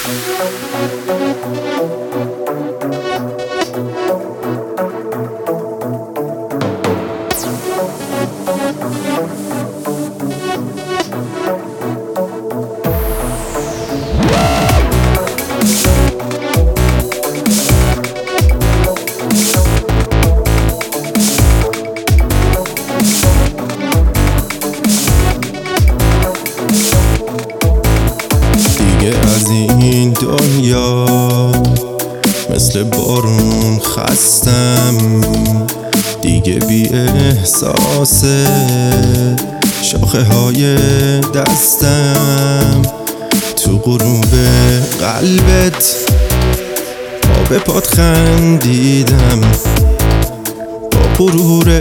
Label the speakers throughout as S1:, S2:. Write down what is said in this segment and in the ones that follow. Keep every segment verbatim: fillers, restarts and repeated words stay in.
S1: از این دنیا مثل بارون خستم، دیگه بی احساسه شاخه های دستم. تو غروب قلبت پا به پات خندیدم، با غرور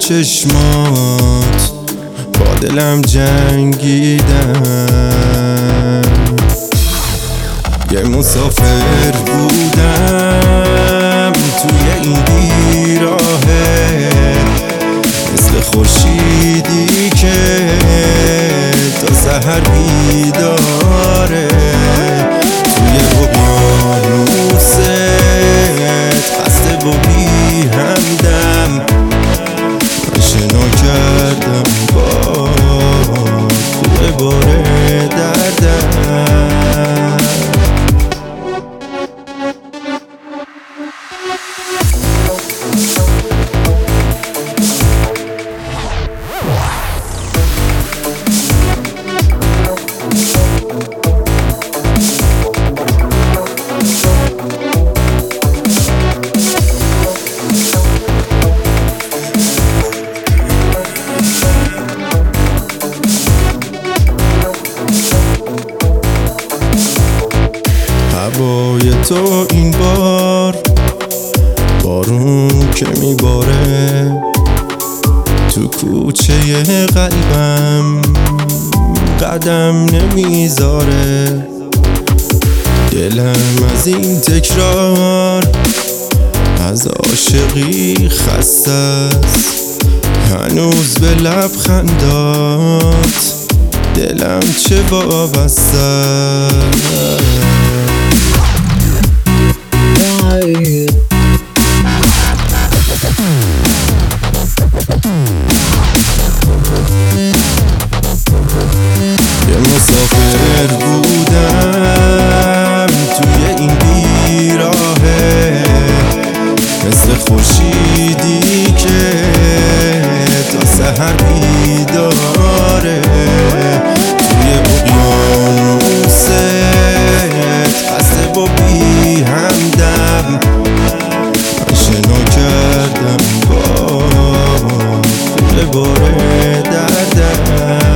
S1: چشمات با دلم جنگیدم. یه مسافر بودم توی این بیراهه، مثل خورشیدی که تا سحر بیداره. توی اقیانوست خسته و بی همدم، من شنا کردم با کوه باره دردم. هوای تو این بار بارون که میباره، تو کوچه قلبم قدم نمیذاره. دلم از این تکرار از عاشقی خسته است، هنوز به لبخندات دلم چه وابسته. یه مسافر بودم توی این بیراهه، مثل خورشیدی که تا سحر بیداره. توی اقیانوست خسته و بی همدم، من شنا کردم با کوه باره دردم.